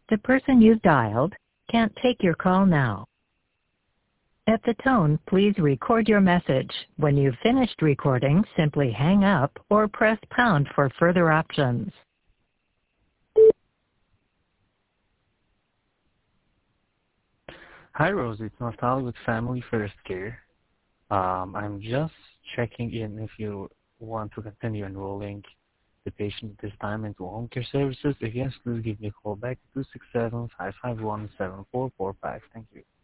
The person you've dialed can't take your call now. At the tone, please record your message. When you've finished recording, simply hang up or press pound for further options. Hi, Rose. It's Naftali with Family First Care. I'm just checking in if you want to continue enrolling the patient this time into home care services. If yes, please give me a call back at 267-551-7445. Thank you.